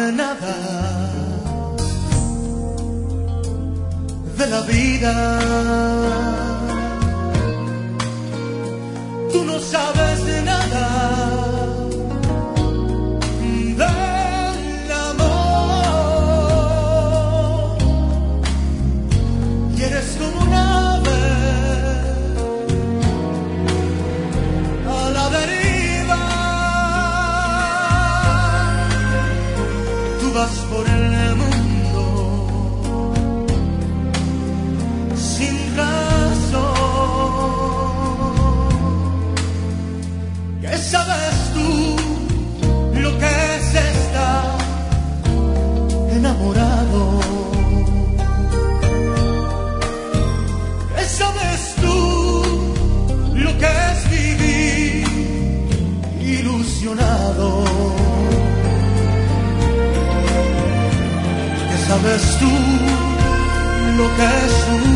nada de la vida. Tú no sabes de nada del amor y eres como un ave a la deriva. Tú vas por el mundo sin razón. ¿Qué sabes tú lo que es estar enamorado? ¿Qué sabes tú lo que es vivir ilusionado? ¿Qué sabes tú lo que es un